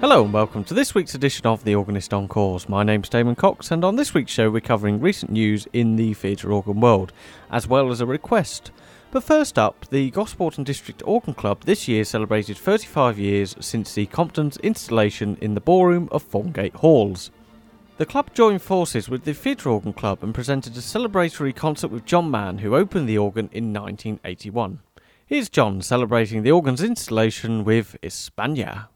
Hello and welcome to this week's edition of The Organist on Course. My name's Damon Cox, and on this week's show we're covering recent news in the theatre organ world, as well as a request. But first up, the Gosport and District Organ Club this year celebrated 35 years since the Compton's installation in the ballroom of Formgate Halls. The club joined forces with the Theatre Organ Club and presented a celebratory concert with John Mann, who opened the organ in 1981. Here's John celebrating the organ's installation with España.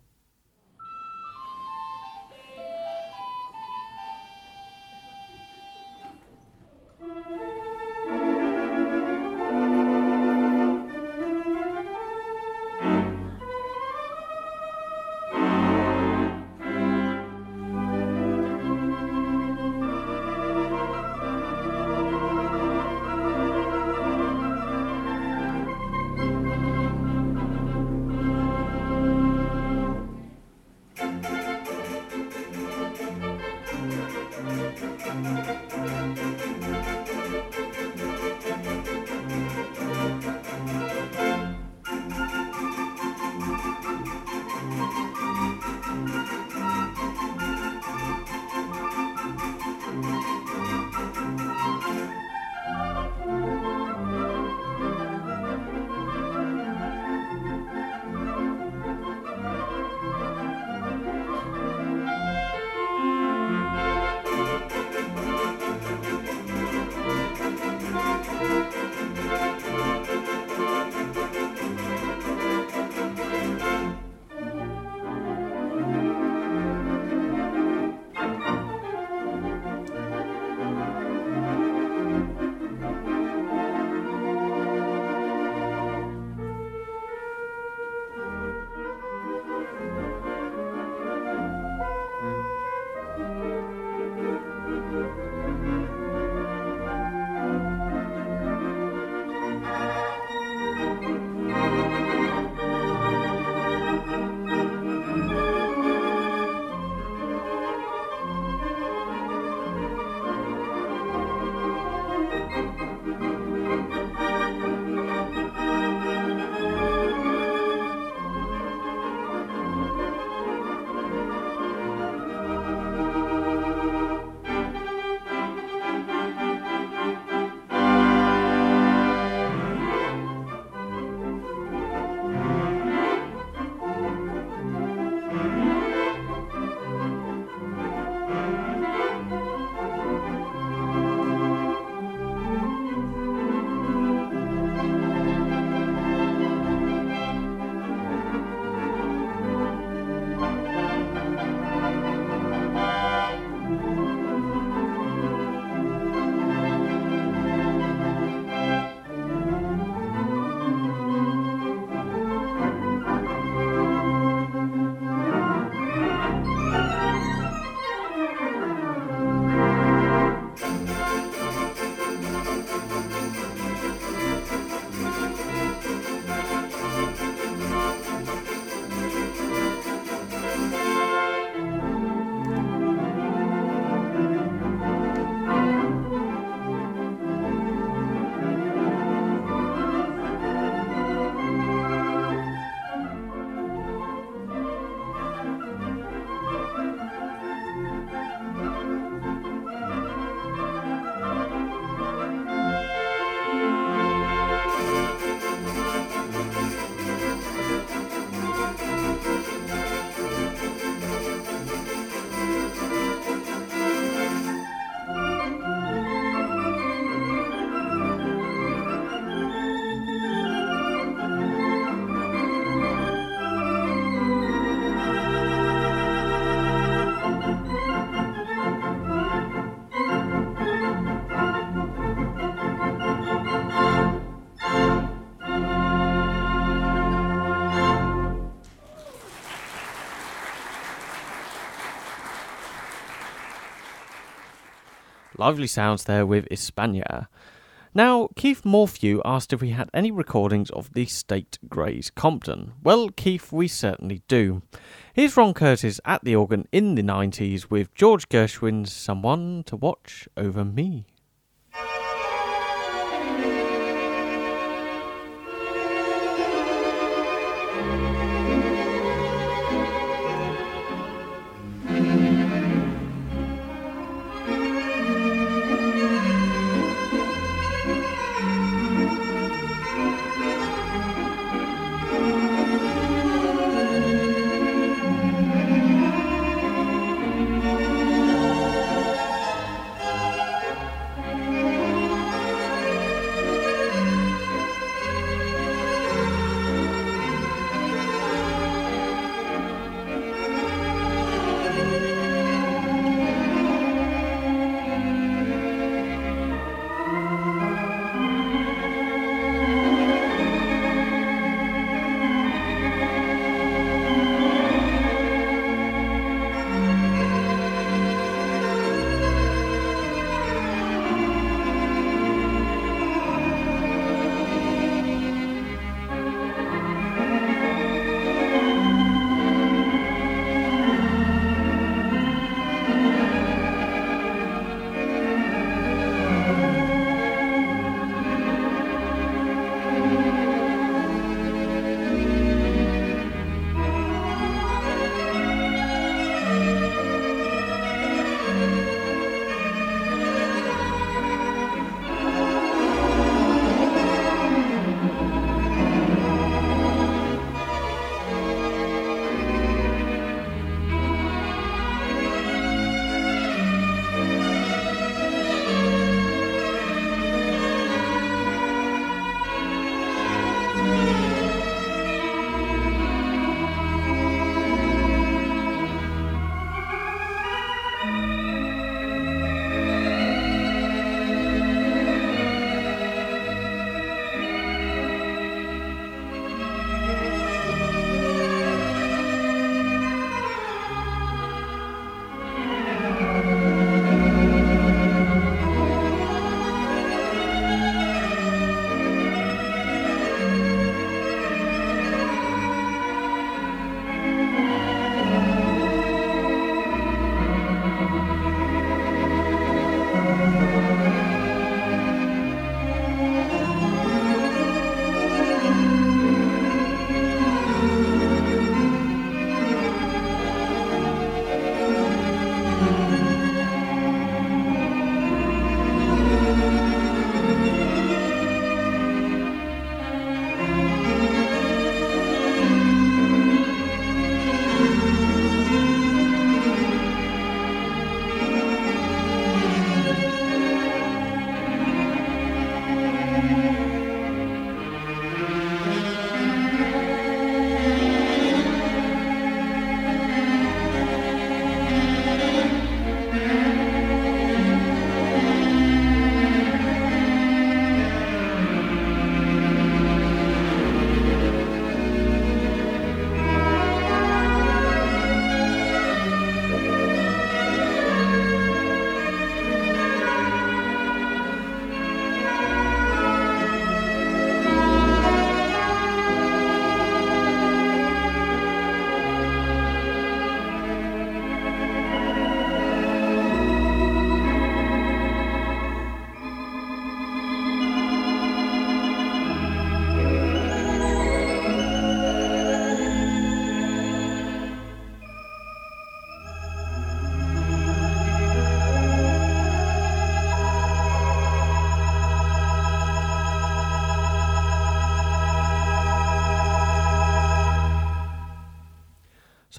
Lively sounds there with España. Now, Keith Morphew asked if we had any recordings of the State Greys Compton. Well, Keith, we certainly do. Here's Ron Curtis at the organ in the 90s with George Gershwin's Someone to Watch Over Me.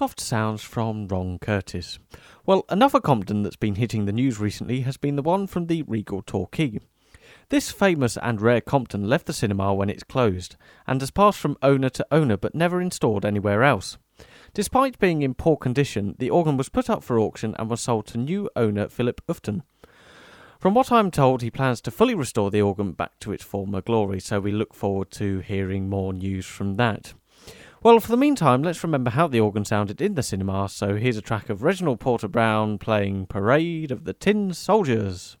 Soft sounds from Ron Curtis. Well, another Compton that's been hitting the news recently has been the one from the Regal Torquay. This famous and rare Compton left the cinema when it's closed, and has passed from owner to owner but never installed anywhere else. Despite being in poor condition, the organ was put up for auction and was sold to new owner Philip Ufton. From what I'm told, he plans to fully restore the organ back to its former glory, so we look forward to hearing more news from that. Well, for the meantime, let's remember how the organ sounded in the cinema, so here's a track of Reginald Porter Brown playing Parade of the Tin Soldiers.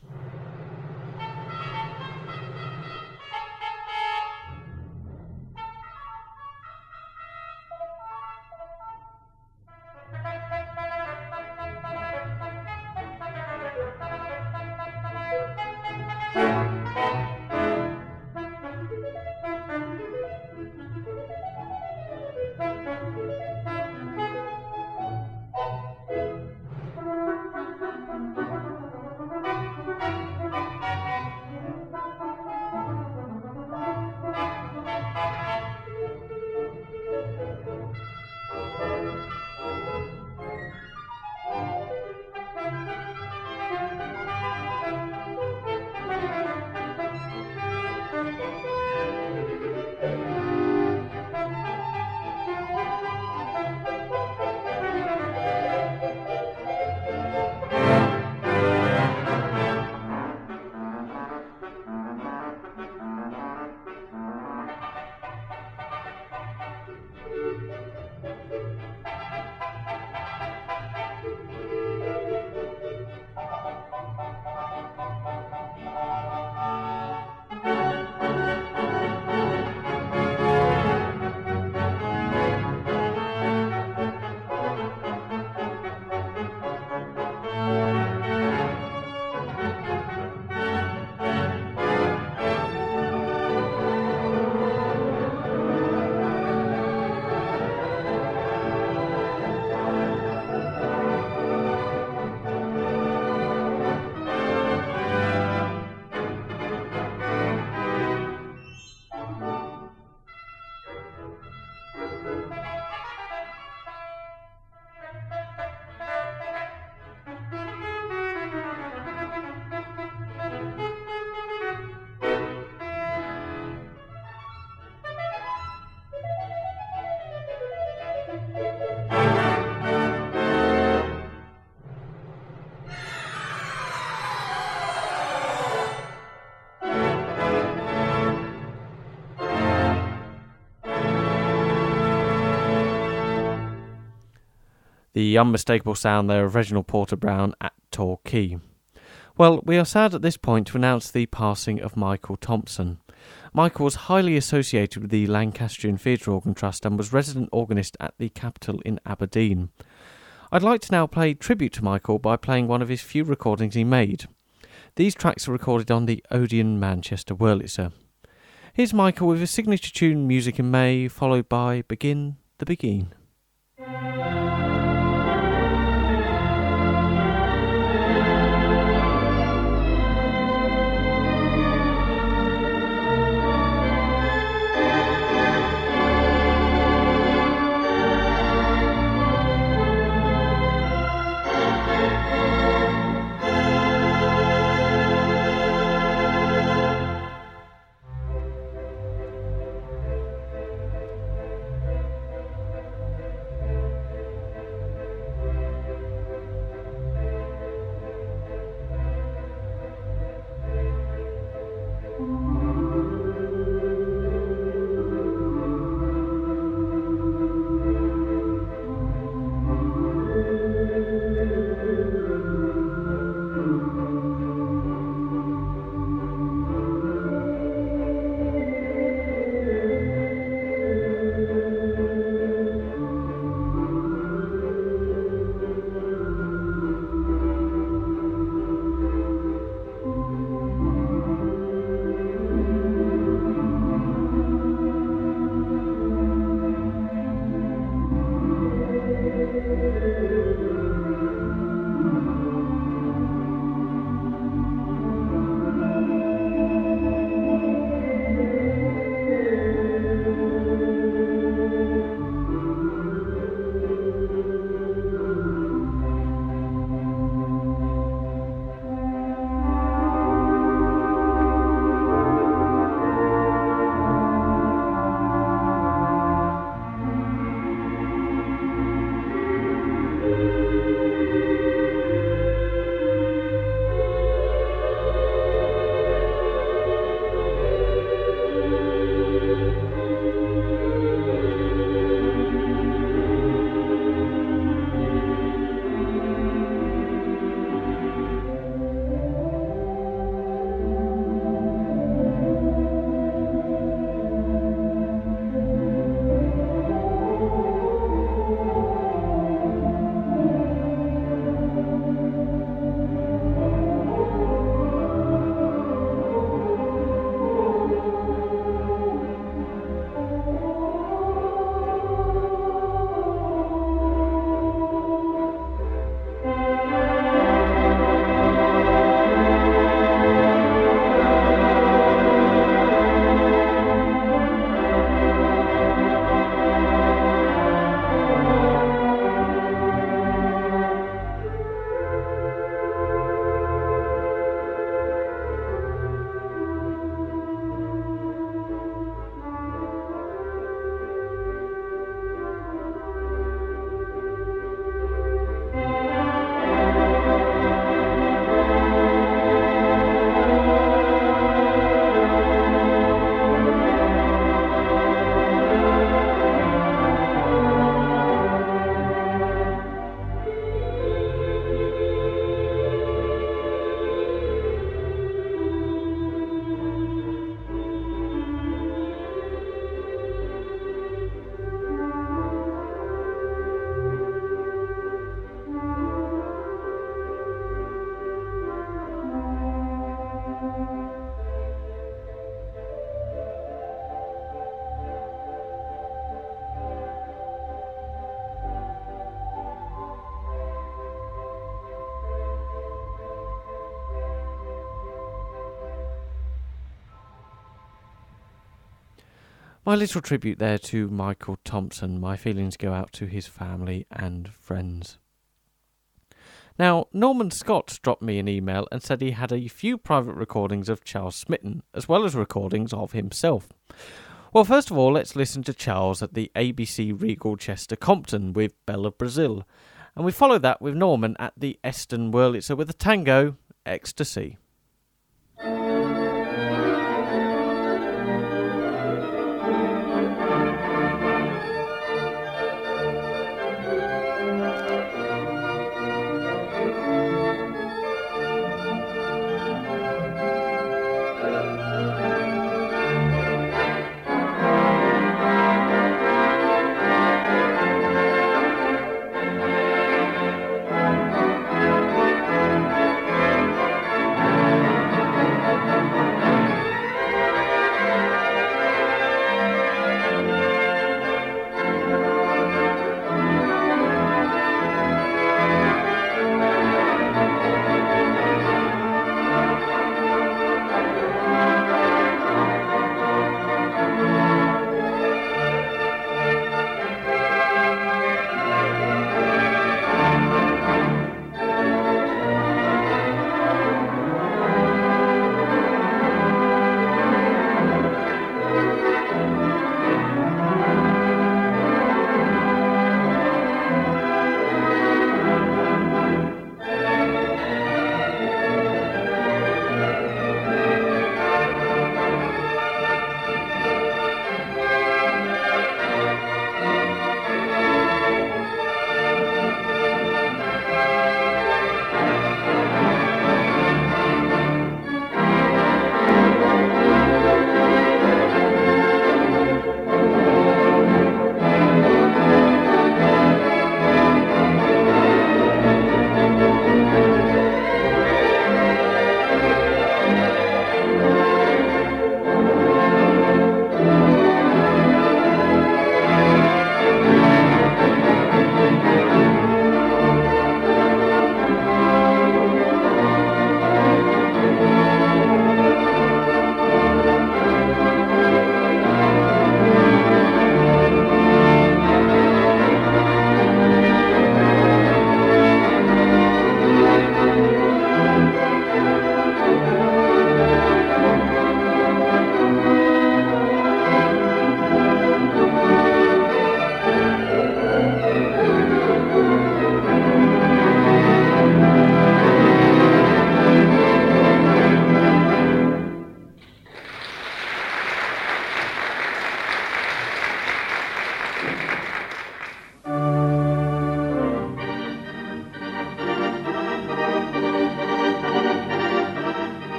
The unmistakable sound there of Reginald Porter Brown at Torquay. Well, we are sad at this point to announce the passing of Michael Thompson. Michael was highly associated with the Lancastrian Theatre Organ Trust and was resident organist at the Capitol in Aberdeen. I'd like to now pay tribute to Michael by playing one of his few recordings he made. These tracks are recorded on the Odeon Manchester Wurlitzer. Here's Michael with his signature tune Music in May, followed by Begin the Begin. My little tribute there to Michael Thompson. My feelings go out to his family and friends. Now, Norman Scott dropped me an email and said he had a few private recordings of Charles Smitten, as well as recordings of himself. Well, first of all, let's listen to Charles at the ABC Regal Chester Compton with Belle of Brazil. And we follow that with Norman at the Eston Wurlitzer with a tango, Ecstasy.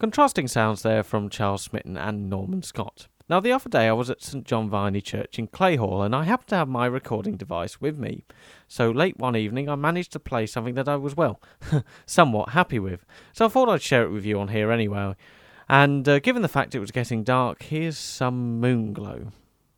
Contrasting sounds there from Charles Smitten and Norman Scott. Now, the other day I was at St John Vianney Church in Clayhall, and I happened to have my recording device with me. So late one evening I managed to play something that I was, well, somewhat happy with. So I thought I'd share it with you on here anyway. And given the fact it was getting dark, here's some Moonglow.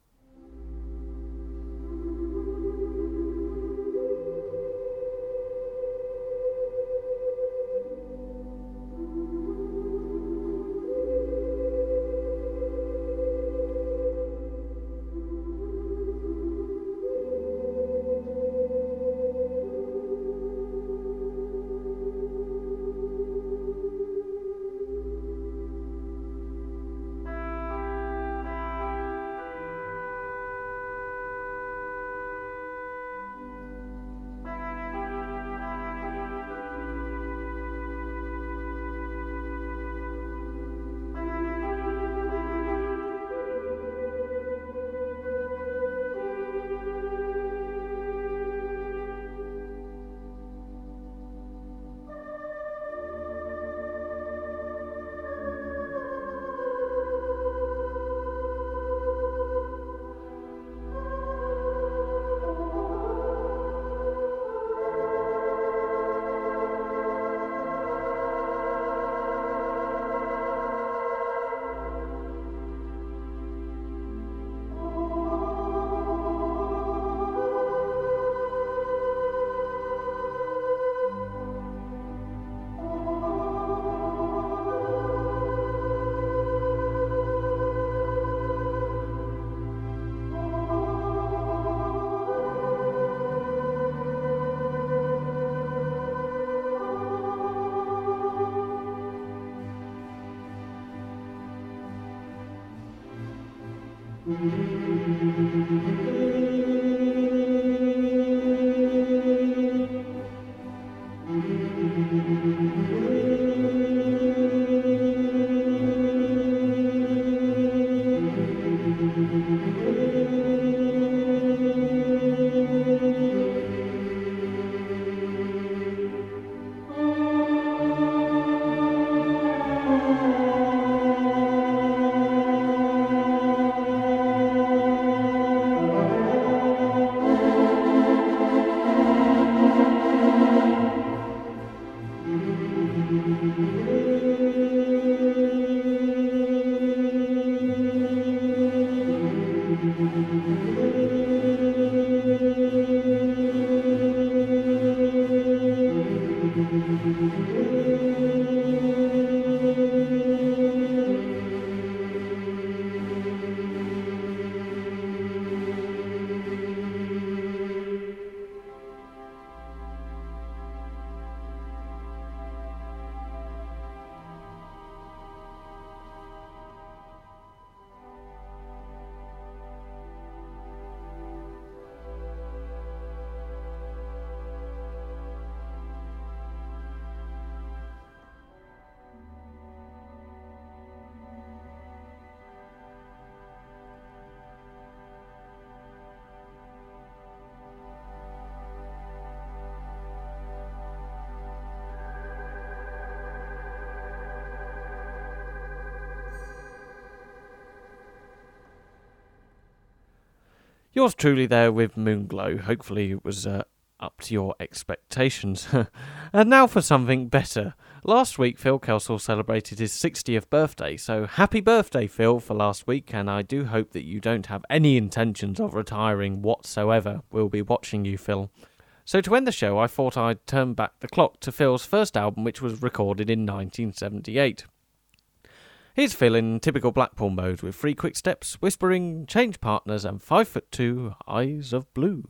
Yours truly there with Moonglow. Hopefully it was up to your expectations. And now for something better. Last week Phil Kelsall celebrated his 60th birthday, so happy birthday Phil for last week, and I do hope that you don't have any intentions of retiring whatsoever. We'll be watching you, Phil. So to end the show, I thought I'd turn back the clock to Phil's first album, which was recorded in 1978. Here's Phil in typical Blackpool mode with 3 quick steps, whispering, change partners and 5'2" eyes of blue.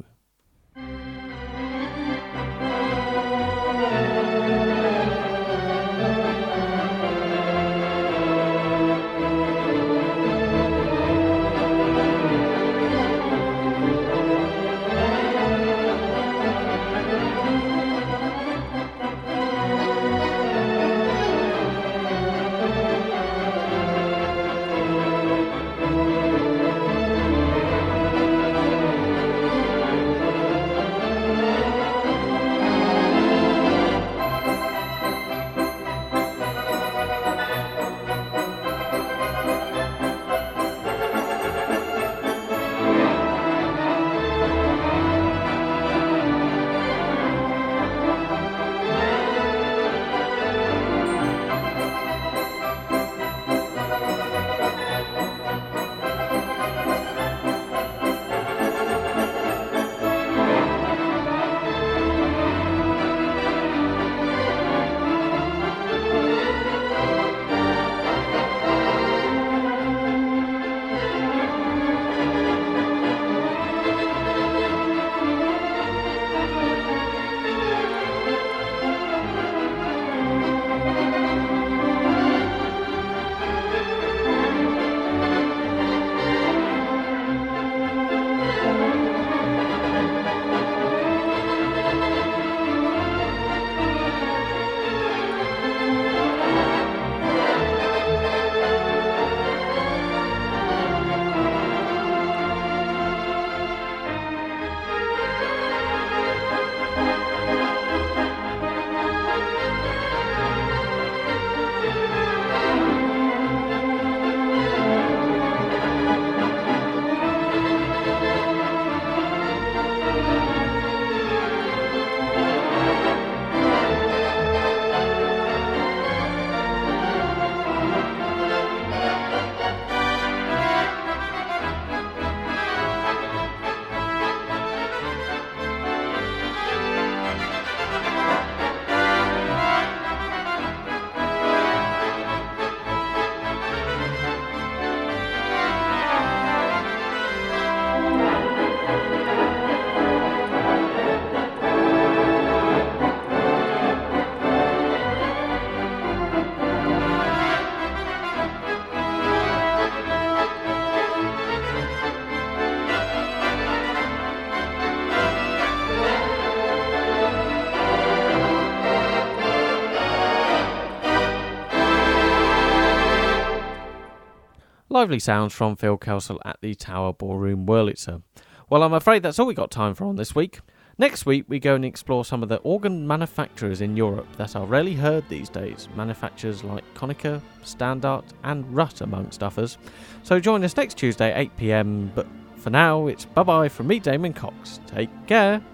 Lively sounds from Phil Kelsall at the Tower Ballroom Wurlitzer. Well, I'm afraid that's all we got time for on this week. Next week we go and explore some of the organ manufacturers in Europe that are rarely heard these days, manufacturers like Konica, Standard and Rutt amongst others. So join us next Tuesday 8pm, but for now it's bye bye from me, Damon Cox. Take care.